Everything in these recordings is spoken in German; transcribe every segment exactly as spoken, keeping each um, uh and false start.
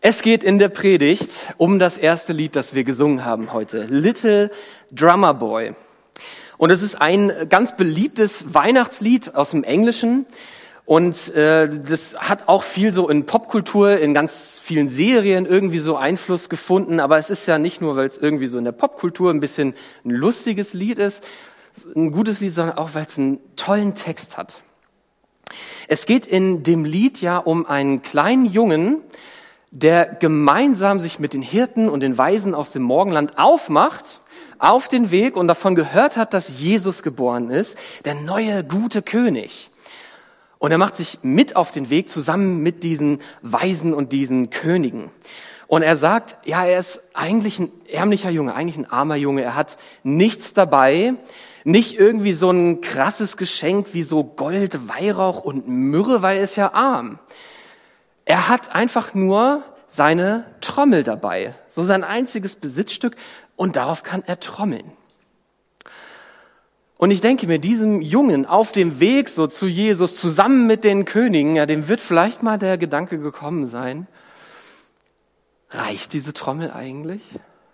Es geht in der Predigt um das erste Lied, das wir gesungen haben heute, Little Drummer Boy. Und es ist ein ganz beliebtes Weihnachtslied aus dem Englischen. Und äh, das hat auch viel so in Popkultur, in ganz vielen Serien irgendwie so Einfluss gefunden. Aber es ist ja nicht nur, weil es irgendwie so in der Popkultur ein bisschen ein lustiges Lied ist, ein gutes Lied, sondern auch, weil es einen tollen Text hat. Es geht in dem Lied ja um einen kleinen Jungen, der gemeinsam sich mit den Hirten und den Weisen aus dem Morgenland aufmacht, auf den Weg und davon gehört hat, dass Jesus geboren ist, der neue, gute König. Und er macht sich mit auf den Weg zusammen mit diesen Weisen und diesen Königen. Und er sagt, ja, er ist eigentlich ein ärmlicher Junge, eigentlich ein armer Junge. Er hat nichts dabei, nicht irgendwie so ein krasses Geschenk wie so Gold, Weihrauch und Myrrhe, weil er ist ja arm. Er hat einfach nur seine Trommel dabei, so sein einziges Besitzstück, und darauf kann er trommeln. Und ich denke mir, diesem Jungen auf dem Weg so zu Jesus, zusammen mit den Königen, ja, dem wird vielleicht mal der Gedanke gekommen sein, reicht diese Trommel eigentlich?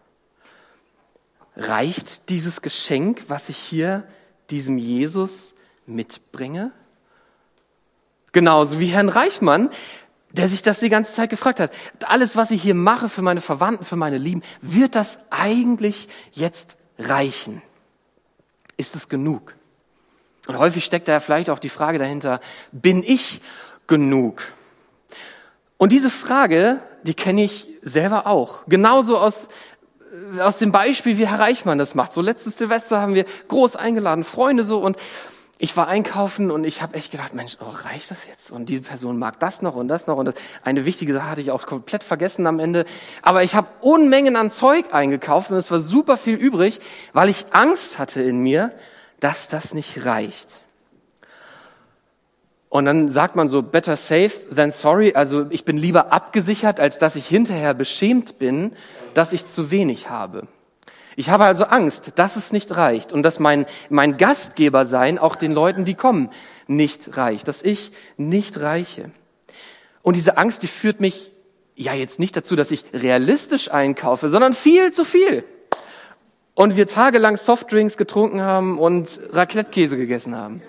Reicht dieses Geschenk, was ich hier diesem Jesus mitbringe? Genauso wie Herrn Reichmann, der sich das die ganze Zeit gefragt hat. Alles, was ich hier mache für meine Verwandten, für meine Lieben, wird das eigentlich jetzt reichen? Ist es genug? Und häufig steckt da ja vielleicht auch die Frage dahinter, bin ich genug? Und diese Frage, die kenne ich selber auch. Genauso aus, aus dem Beispiel, wie Herr Reichmann das macht. So letztes Silvester haben wir groß eingeladen, Freunde so, und ich war einkaufen und ich habe echt gedacht, Mensch, oh, reicht das jetzt? Und diese Person mag das noch und das noch. Und das, eine wichtige Sache hatte ich auch komplett vergessen am Ende. Aber ich habe Unmengen an Zeug eingekauft und es war super viel übrig, weil ich Angst hatte in mir, dass das nicht reicht. Und dann sagt man so, better safe than sorry. Also ich bin lieber abgesichert, als dass ich hinterher beschämt bin, dass ich zu wenig habe. Ich habe also Angst, dass es nicht reicht und dass mein, mein Gastgebersein auch den Leuten, die kommen, nicht reicht, dass ich nicht reiche. Und diese Angst, die führt mich ja jetzt nicht dazu, dass ich realistisch einkaufe, sondern viel zu viel. Und wir tagelang Softdrinks getrunken haben und Raclette-Käse gegessen haben.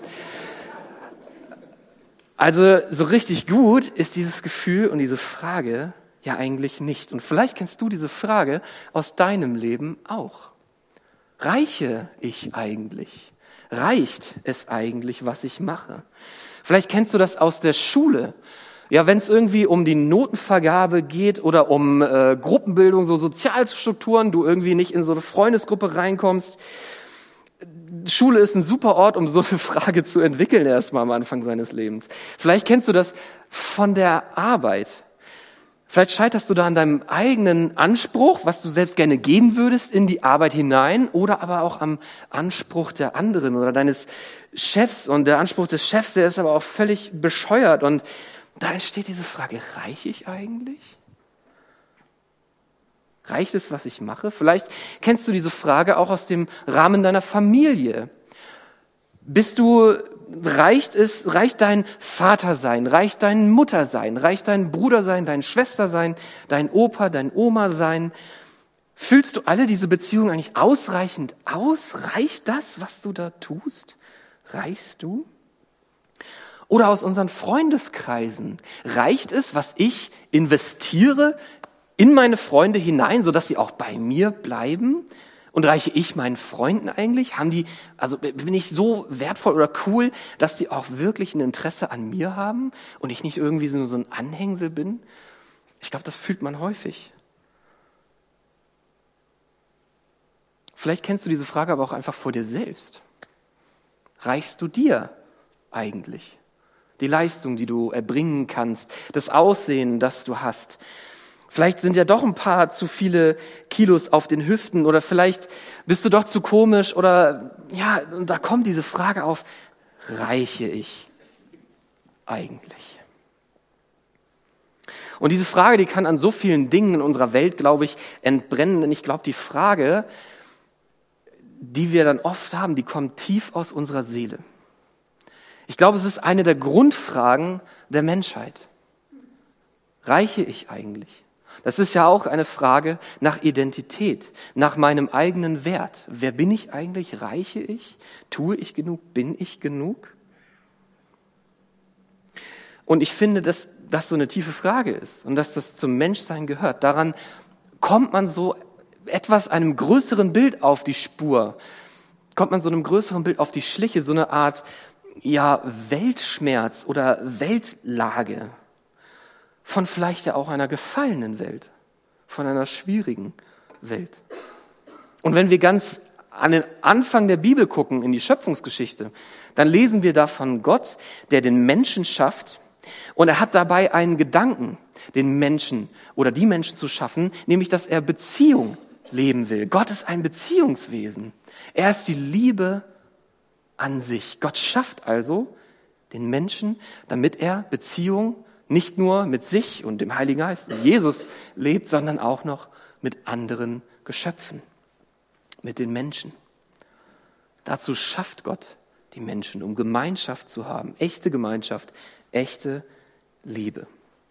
Also so richtig gut ist dieses Gefühl und diese Frage ja eigentlich nicht. Und vielleicht kennst du diese Frage aus deinem Leben auch. Reiche ich eigentlich? Reicht es eigentlich, was ich mache? Vielleicht kennst du das aus der Schule. Ja, wenn es irgendwie um die Notenvergabe geht oder um äh, Gruppenbildung, so Sozialstrukturen, du irgendwie nicht in so eine Freundesgruppe reinkommst. Schule ist ein super Ort, um so eine Frage zu entwickeln, erstmal am Anfang seines Lebens. Vielleicht kennst du das von der Arbeit. Vielleicht scheiterst du da an deinem eigenen Anspruch, was du selbst gerne geben würdest, in die Arbeit hinein, oder aber auch am Anspruch der anderen oder deines Chefs. Und der Anspruch des Chefs, der ist aber auch völlig bescheuert. Und da entsteht diese Frage, reiche ich eigentlich? Reicht es, was ich mache? Vielleicht kennst du diese Frage auch aus dem Rahmen deiner Familie. Bist du Reicht es, reicht dein Vatersein, reicht dein Muttersein, reicht dein Brudersein, dein Schwestersein, dein Opa, dein Oma-Sein? Füllst du alle diese Beziehungen eigentlich ausreichend aus? Reicht das, was du da tust? Reichst du? Oder aus unseren Freundeskreisen? Reicht es, was ich investiere in meine Freunde hinein, sodass sie auch bei mir bleiben? Und reiche ich meinen Freunden eigentlich? Haben die, also bin ich so wertvoll oder cool, dass die auch wirklich ein Interesse an mir haben und ich nicht irgendwie nur so ein Anhängsel bin? Ich glaube, das fühlt man häufig. Vielleicht kennst du diese Frage aber auch einfach vor dir selbst. Reichst du dir eigentlich? Die Leistung, die du erbringen kannst, das Aussehen, das du hast. Vielleicht sind ja doch ein paar zu viele Kilos auf den Hüften oder vielleicht bist du doch zu komisch oder ja, und da kommt diese Frage auf, reiche ich eigentlich? Und diese Frage, die kann an so vielen Dingen in unserer Welt, glaube ich, entbrennen, denn ich glaube, die Frage, die wir dann oft haben, die kommt tief aus unserer Seele. Ich glaube, es ist eine der Grundfragen der Menschheit. Reiche ich eigentlich? Das ist ja auch eine Frage nach Identität, nach meinem eigenen Wert. Wer bin ich eigentlich? Reiche ich? Tue ich genug? Bin ich genug? Und ich finde, dass das so eine tiefe Frage ist und dass das zum Menschsein gehört. Daran kommt man so etwas einem größeren Bild auf die Spur, kommt man so einem größeren Bild auf die Schliche, so eine Art ja, Weltschmerz oder Weltlage von vielleicht ja auch einer gefallenen Welt, von einer schwierigen Welt. Und wenn wir ganz an den Anfang der Bibel gucken, in die Schöpfungsgeschichte, dann lesen wir da von Gott, der den Menschen schafft, und er hat dabei einen Gedanken, den Menschen oder die Menschen zu schaffen, nämlich, dass er Beziehung leben will. Gott ist ein Beziehungswesen. Er ist die Liebe an sich. Gott schafft also den Menschen, damit er Beziehung nicht nur mit sich und dem Heiligen Geist und Jesus lebt, sondern auch noch mit anderen Geschöpfen, mit den Menschen. Dazu schafft Gott die Menschen, um Gemeinschaft zu haben, echte Gemeinschaft, echte Liebe.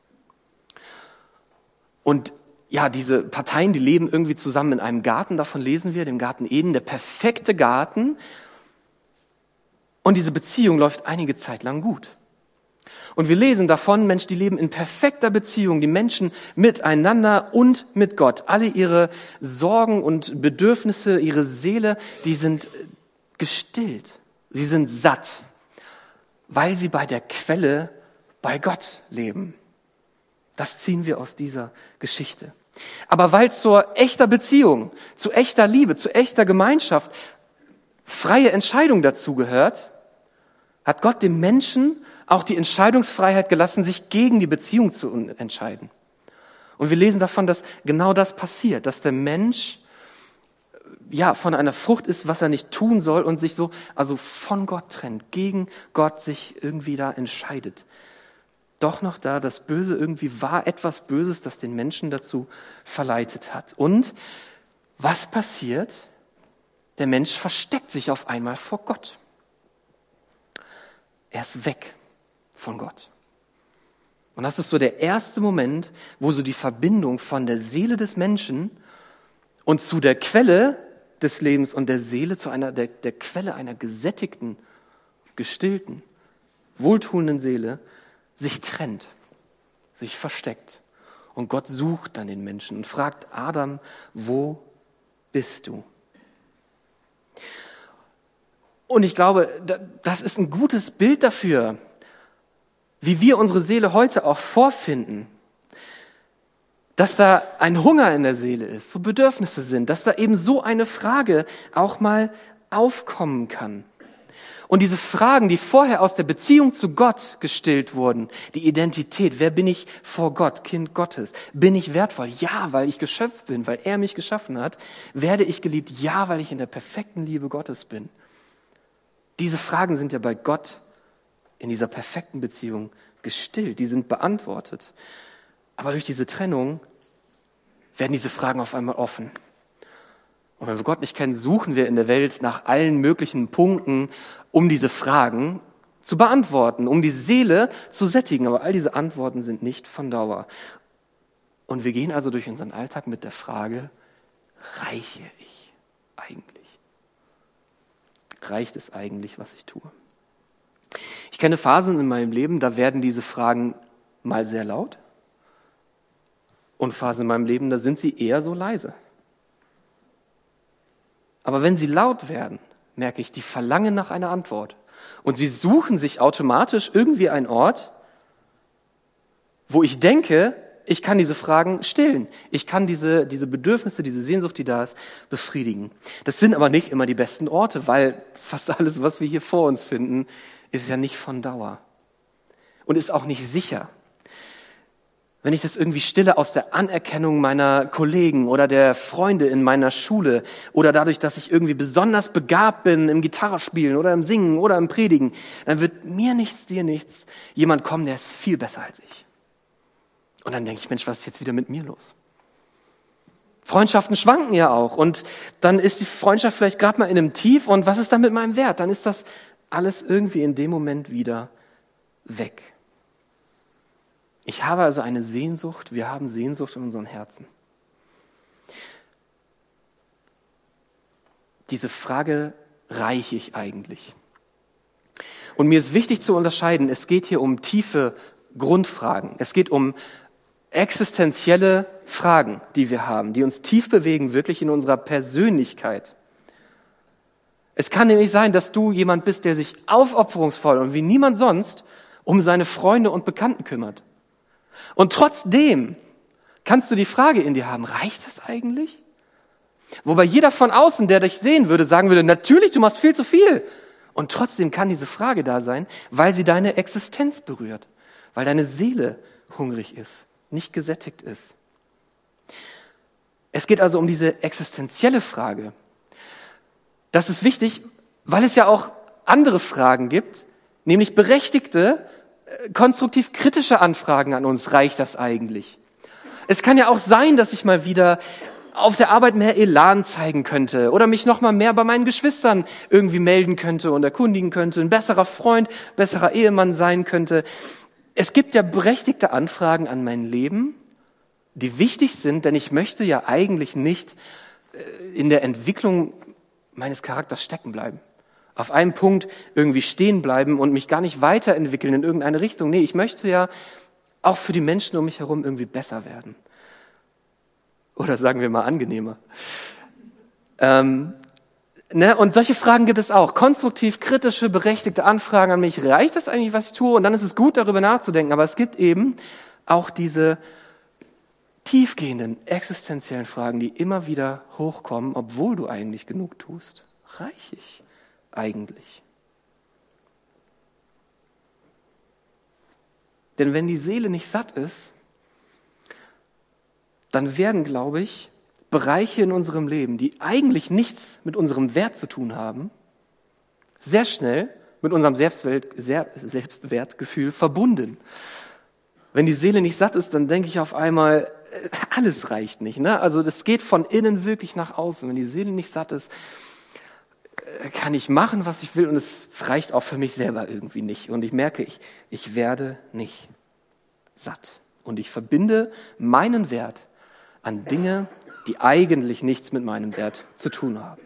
Und ja, diese Parteien, die leben irgendwie zusammen in einem Garten, davon lesen wir, dem Garten Eden, der perfekte Garten. Und diese Beziehung läuft einige Zeit lang gut. Und wir lesen davon, Menschen, die leben in perfekter Beziehung, die Menschen miteinander und mit Gott. Alle ihre Sorgen und Bedürfnisse, ihre Seele, die sind gestillt. Sie sind satt, weil sie bei der Quelle, bei Gott leben. Das ziehen wir aus dieser Geschichte. Aber weil zur echter Beziehung, zu echter Liebe, zu echter Gemeinschaft freie Entscheidung dazu gehört, hat Gott dem Menschen auch die Entscheidungsfreiheit gelassen, sich gegen die Beziehung zu entscheiden. Und wir lesen davon, dass genau das passiert, dass der Mensch ja von einer Frucht ist, was er nicht tun soll und sich so also von Gott trennt, gegen Gott sich irgendwie da entscheidet. Doch noch da, das Böse irgendwie war etwas Böses, das den Menschen dazu verleitet hat. Und was passiert? Der Mensch versteckt sich auf einmal vor Gott. Er ist weg von Gott. Und das ist so der erste Moment, wo so die Verbindung von der Seele des Menschen und zu der Quelle des Lebens und der Seele, zu einer der, der Quelle einer gesättigten, gestillten, wohltuenden Seele, sich trennt, sich versteckt. Und Gott sucht dann den Menschen und fragt Adam, wo bist du? Und ich glaube, das ist ein gutes Bild dafür, wie wir unsere Seele heute auch vorfinden. Dass da ein Hunger in der Seele ist, so Bedürfnisse sind, dass da eben so eine Frage auch mal aufkommen kann. Und diese Fragen, die vorher aus der Beziehung zu Gott gestillt wurden, die Identität, wer bin ich vor Gott, Kind Gottes? Bin ich wertvoll? Ja, weil ich geschöpft bin, weil er mich geschaffen hat. Werde ich geliebt? Ja, weil ich in der perfekten Liebe Gottes bin. Diese Fragen sind ja bei Gott in dieser perfekten Beziehung gestillt, die sind beantwortet. Aber durch diese Trennung werden diese Fragen auf einmal offen. Und wenn wir Gott nicht kennen, suchen wir in der Welt nach allen möglichen Punkten, um diese Fragen zu beantworten, um die Seele zu sättigen. Aber all diese Antworten sind nicht von Dauer. Und wir gehen also durch unseren Alltag mit der Frage, reiche ich eigentlich? Reicht es eigentlich, was ich tue? Ich kenne Phasen in meinem Leben, da werden diese Fragen mal sehr laut. Und Phasen in meinem Leben, da sind sie eher so leise. Aber wenn sie laut werden, merke ich, die verlangen nach einer Antwort. Und sie suchen sich automatisch irgendwie einen Ort, wo ich denke, ich kann diese Fragen stillen. Ich kann diese, diese Bedürfnisse, diese Sehnsucht, die da ist, befriedigen. Das sind aber nicht immer die besten Orte, weil fast alles, was wir hier vor uns finden, ist ja nicht von Dauer. Und ist auch nicht sicher. Wenn ich das irgendwie stille aus der Anerkennung meiner Kollegen oder der Freunde in meiner Schule oder dadurch, dass ich irgendwie besonders begabt bin im Gitarrespielen oder im Singen oder im Predigen, dann wird mir nichts, dir nichts, jemand kommen, der ist viel besser als ich. Und dann denke ich, Mensch, was ist jetzt wieder mit mir los? Freundschaften schwanken ja auch und dann ist die Freundschaft vielleicht gerade mal in einem Tief und was ist dann mit meinem Wert? Dann ist das alles irgendwie in dem Moment wieder weg. Ich habe also eine Sehnsucht, wir haben Sehnsucht in unseren Herzen. Diese Frage, reiche ich eigentlich? Und mir ist wichtig zu unterscheiden, es geht hier um tiefe Grundfragen. Es geht um existenzielle Fragen, die wir haben, die uns tief bewegen, wirklich in unserer Persönlichkeit. Es kann nämlich sein, dass du jemand bist, der sich aufopferungsvoll und wie niemand sonst um seine Freunde und Bekannten kümmert. Und trotzdem kannst du die Frage in dir haben, reicht das eigentlich? Wobei jeder von außen, der dich sehen würde, sagen würde, natürlich, du machst viel zu viel. Und trotzdem kann diese Frage da sein, weil sie deine Existenz berührt, weil deine Seele hungrig ist, nicht gesättigt ist. Es geht also um diese existenzielle Frage. Das ist wichtig, weil es ja auch andere Fragen gibt, nämlich berechtigte, konstruktiv kritische Anfragen an uns. Reicht das eigentlich? Es kann ja auch sein, dass ich mal wieder auf der Arbeit mehr Elan zeigen könnte oder mich noch mal mehr bei meinen Geschwistern irgendwie melden könnte und erkundigen könnte, ein besserer Freund, besserer Ehemann sein könnte. Es gibt ja berechtigte Anfragen an mein Leben, die wichtig sind, denn ich möchte ja eigentlich nicht in der Entwicklung meines Charakters stecken bleiben. Auf einem Punkt irgendwie stehen bleiben und mich gar nicht weiterentwickeln in irgendeine Richtung. Nee, ich möchte ja auch für die Menschen um mich herum irgendwie besser werden. Oder sagen wir mal angenehmer. Ähm, ne? Und solche Fragen gibt es auch. Konstruktiv, kritische, berechtigte Anfragen an mich. Reicht das eigentlich, was ich tue? Und dann ist es gut, darüber nachzudenken. Aber es gibt eben auch diese tiefgehenden, existenziellen Fragen, die immer wieder hochkommen, obwohl du eigentlich genug tust. Reich ich eigentlich? Denn wenn die Seele nicht satt ist, dann werden, glaube ich, Bereiche in unserem Leben, die eigentlich nichts mit unserem Wert zu tun haben, sehr schnell mit unserem Selbstwert, Selbstwertgefühl verbunden. Wenn die Seele nicht satt ist, dann denke ich auf einmal, alles reicht nicht. Ne? Also das geht von innen wirklich nach außen. Wenn die Seele nicht satt ist, kann ich machen, was ich will, und es reicht auch für mich selber irgendwie nicht. Und ich merke, ich, ich werde nicht satt. Und ich verbinde meinen Wert an Dinge, die eigentlich nichts mit meinem Wert zu tun haben.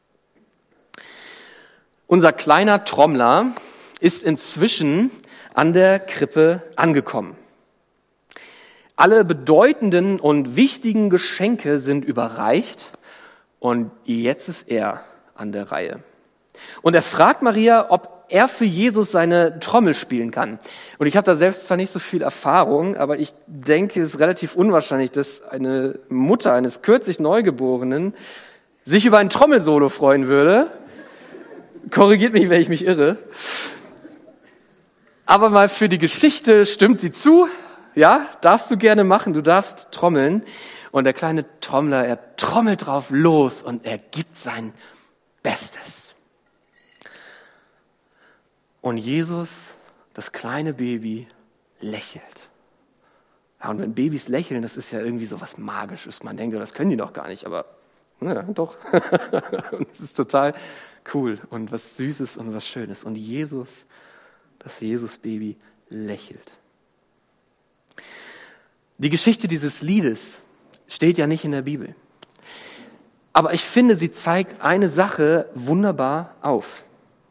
Unser kleiner Trommler ist inzwischen an der Krippe angekommen. Alle bedeutenden und wichtigen Geschenke sind überreicht und jetzt ist er an der Reihe. Und er fragt Maria, ob er für Jesus seine Trommel spielen kann. Und ich habe da selbst zwar nicht so viel Erfahrung, aber ich denke, es ist relativ unwahrscheinlich, dass eine Mutter eines kürzlich Neugeborenen sich über ein Trommelsolo freuen würde. Korrigiert mich, wenn ich mich irre. Aber mal für die Geschichte stimmt sie zu. Ja, darfst du gerne machen, du darfst trommeln. Und der kleine Trommler, er trommelt drauf los und er gibt sein Bestes. Und Jesus, das kleine Baby, lächelt. Ja, und wenn Babys lächeln, das ist ja irgendwie so was Magisches. Man denkt, das können die doch gar nicht, aber ja, doch. Und es ist total cool und was Süßes und was Schönes. Und Jesus, das Jesus-Baby, lächelt. Die Geschichte dieses Liedes steht ja nicht in der Bibel. Aber ich finde, sie zeigt eine Sache wunderbar auf.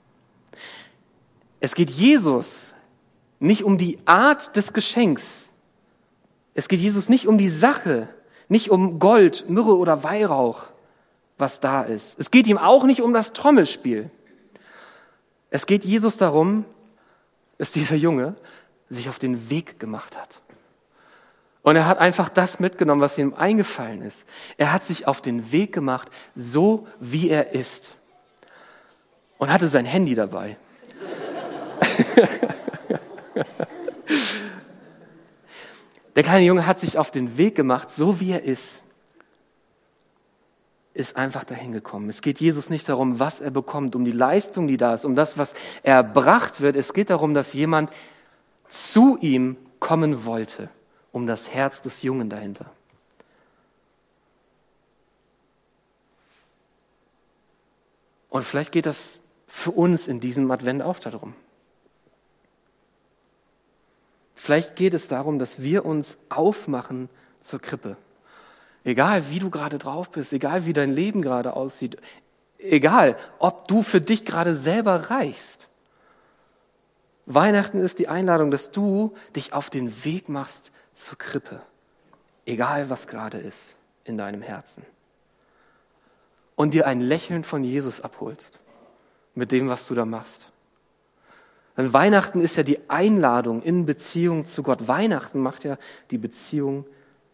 Es geht Jesus nicht um die Art des Geschenks. Es geht Jesus nicht um die Sache, nicht um Gold, Myrrhe oder Weihrauch, was da ist. Es geht ihm auch nicht um das Trommelspiel. Es geht Jesus darum, dass dieser Junge sich auf den Weg gemacht hat. Und er hat einfach das mitgenommen, was ihm eingefallen ist. Er hat sich auf den Weg gemacht, so wie er ist. Und hatte sein Handy dabei. Der kleine Junge hat sich auf den Weg gemacht, so wie er ist. Ist einfach dahin gekommen. Es geht Jesus nicht darum, was er bekommt, um die Leistung, die da ist, um das, was erbracht wird. Es geht darum, dass jemand zu ihm kommen wollte, um das Herz des Jungen dahinter. Und vielleicht geht das für uns in diesem Advent auch darum. Vielleicht geht es darum, dass wir uns aufmachen zur Krippe. Egal, wie du gerade drauf bist, egal, wie dein Leben gerade aussieht, egal, ob du für dich gerade selber reichst. Weihnachten ist die Einladung, dass du dich auf den Weg machst zur Krippe. Egal, was gerade ist in deinem Herzen. Und dir ein Lächeln von Jesus abholst mit dem, was du da machst. Denn Weihnachten ist ja die Einladung in Beziehung zu Gott. Weihnachten macht ja die Beziehung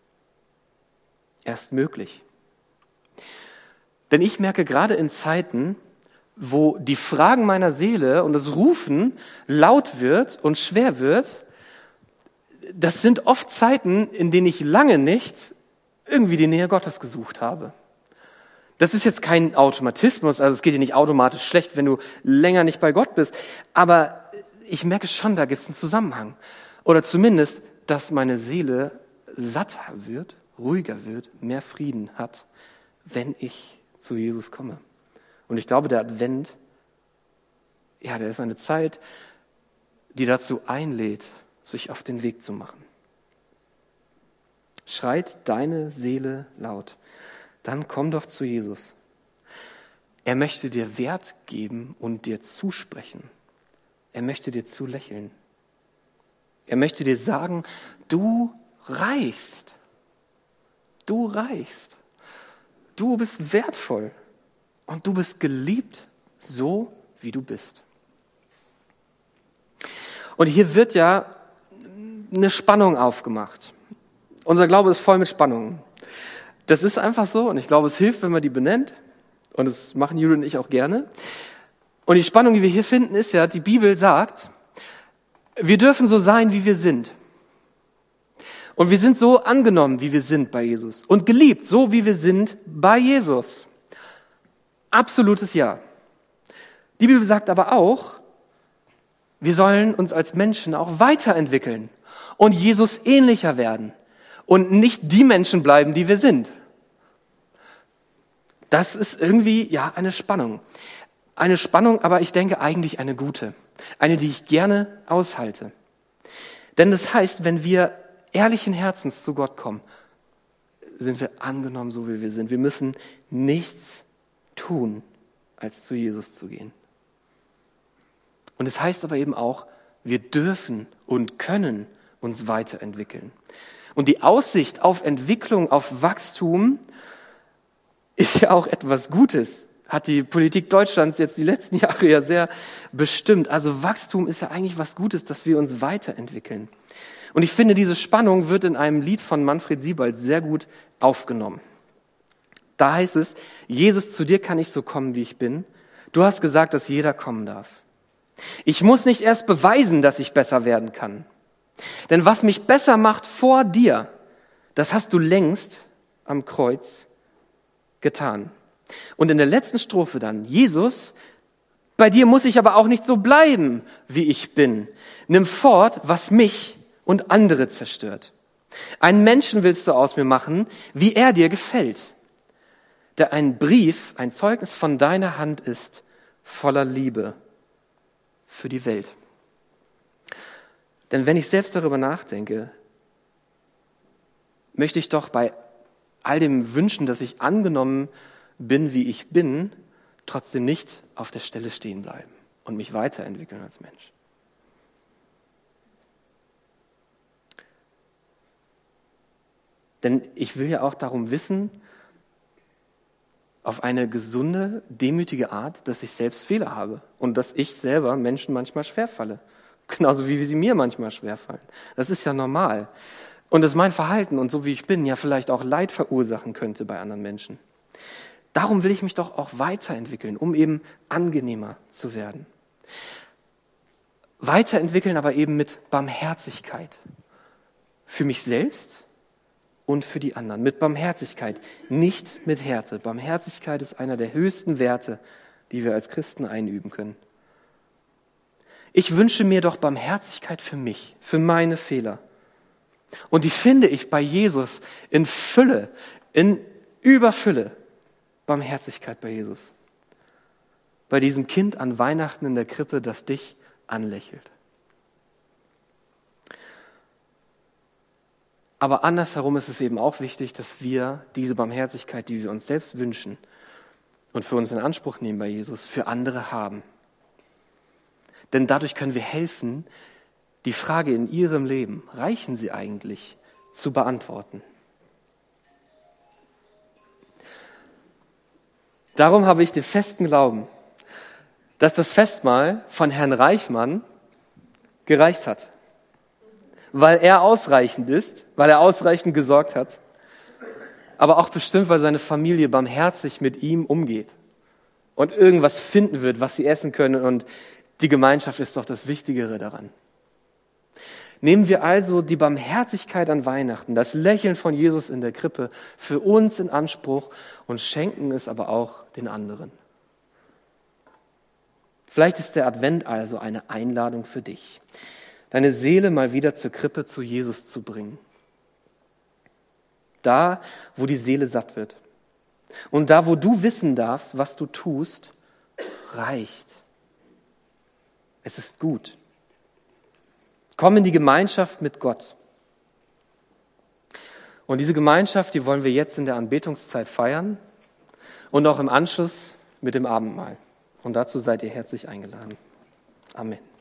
erst möglich. Denn ich merke gerade in Zeiten, wo die Fragen meiner Seele und das Rufen laut wird und schwer wird, das sind oft Zeiten, in denen ich lange nicht irgendwie die Nähe Gottes gesucht habe. Das ist jetzt kein Automatismus, also es geht dir nicht automatisch schlecht, wenn du länger nicht bei Gott bist, aber ich merke schon, da gibt es einen Zusammenhang. Oder zumindest, dass meine Seele satter wird, ruhiger wird, mehr Frieden hat, wenn ich zu Jesus komme. Und ich glaube, der Advent, ja, der ist eine Zeit, die dazu einlädt, sich auf den Weg zu machen. Schreit deine Seele laut, dann komm doch zu Jesus. Er möchte dir Wert geben und dir zusprechen. Er möchte dir zulächeln. Er möchte dir sagen, du reichst. Du reichst. Du bist wertvoll. Und du bist geliebt, so wie du bist. Und hier wird ja eine Spannung aufgemacht. Unser Glaube ist voll mit Spannungen. Das ist einfach so und ich glaube, es hilft, wenn man die benennt. Und das machen Julie und ich auch gerne. Und die Spannung, die wir hier finden, ist ja, die Bibel sagt, wir dürfen so sein, wie wir sind. Und wir sind so angenommen, wie wir sind bei Jesus. Und geliebt, so wie wir sind bei Jesus. Absolutes Ja. Die Bibel sagt aber auch, wir sollen uns als Menschen auch weiterentwickeln und Jesus ähnlicher werden und nicht die Menschen bleiben, die wir sind. Das ist irgendwie, ja, eine Spannung. Eine Spannung, aber ich denke eigentlich eine gute. Eine, die ich gerne aushalte. Denn das heißt, wenn wir ehrlichen Herzens zu Gott kommen, sind wir angenommen, so wie wir sind. Wir müssen nichts tun, als zu Jesus zu gehen. Und es heißt aber eben auch, wir dürfen und können uns weiterentwickeln. Und die Aussicht auf Entwicklung, auf Wachstum ist ja auch etwas Gutes. Hat die Politik Deutschlands jetzt die letzten Jahre ja sehr bestimmt. Also Wachstum ist ja eigentlich was Gutes, dass wir uns weiterentwickeln. Und ich finde, diese Spannung wird in einem Lied von Manfred Siebald sehr gut aufgenommen. Da heißt es, Jesus, zu dir kann ich so kommen, wie ich bin. Du hast gesagt, dass jeder kommen darf. Ich muss nicht erst beweisen, dass ich besser werden kann. Denn was mich besser macht vor dir, das hast du längst am Kreuz getan. Und in der letzten Strophe dann, Jesus, bei dir muss ich aber auch nicht so bleiben, wie ich bin. Nimm fort, was mich und andere zerstört. Einen Menschen willst du aus mir machen, wie er dir gefällt. Der ein Brief, ein Zeugnis von deiner Hand ist, voller Liebe für die Welt. Denn wenn ich selbst darüber nachdenke, möchte ich doch bei all dem Wünschen, dass ich angenommen bin, wie ich bin, trotzdem nicht auf der Stelle stehen bleiben und mich weiterentwickeln als Mensch. Denn ich will ja auch darum wissen, auf eine gesunde, demütige Art, dass ich selbst Fehler habe und dass ich selber Menschen manchmal schwerfalle. Genauso wie sie mir manchmal schwerfallen. Das ist ja normal. Und dass mein Verhalten und so wie ich bin ja vielleicht auch Leid verursachen könnte bei anderen Menschen. Darum will ich mich doch auch weiterentwickeln, um eben angenehmer zu werden. Weiterentwickeln aber eben mit Barmherzigkeit. Für mich selbst und für die anderen. Mit Barmherzigkeit, nicht mit Härte. Barmherzigkeit ist einer der höchsten Werte, die wir als Christen einüben können. Ich wünsche mir doch Barmherzigkeit für mich, für meine Fehler. Und die finde ich bei Jesus in Fülle, in Überfülle. Barmherzigkeit bei Jesus. Bei diesem Kind an Weihnachten in der Krippe, das dich anlächelt. Aber andersherum ist es eben auch wichtig, dass wir diese Barmherzigkeit, die wir uns selbst wünschen und für uns in Anspruch nehmen bei Jesus, für andere haben. Denn dadurch können wir helfen, die Frage in ihrem Leben, reichen sie eigentlich, zu beantworten. Darum habe ich den festen Glauben, dass das Festmahl von Herrn Reichmann gereicht hat. Weil er ausreichend ist, weil er ausreichend gesorgt hat, aber auch bestimmt, weil seine Familie barmherzig mit ihm umgeht und irgendwas finden wird, was sie essen können, und die Gemeinschaft ist doch das Wichtigere daran. Nehmen wir also die Barmherzigkeit an Weihnachten, das Lächeln von Jesus in der Krippe für uns in Anspruch und schenken es aber auch den anderen. Vielleicht ist der Advent also eine Einladung für dich, deine Seele mal wieder zur Krippe zu Jesus zu bringen. Da, wo die Seele satt wird. Und da, wo du wissen darfst, was du tust, reicht. Es ist gut. Komm in die Gemeinschaft mit Gott. Und diese Gemeinschaft, die wollen wir jetzt in der Anbetungszeit feiern und auch im Anschluss mit dem Abendmahl. Und dazu seid ihr herzlich eingeladen. Amen.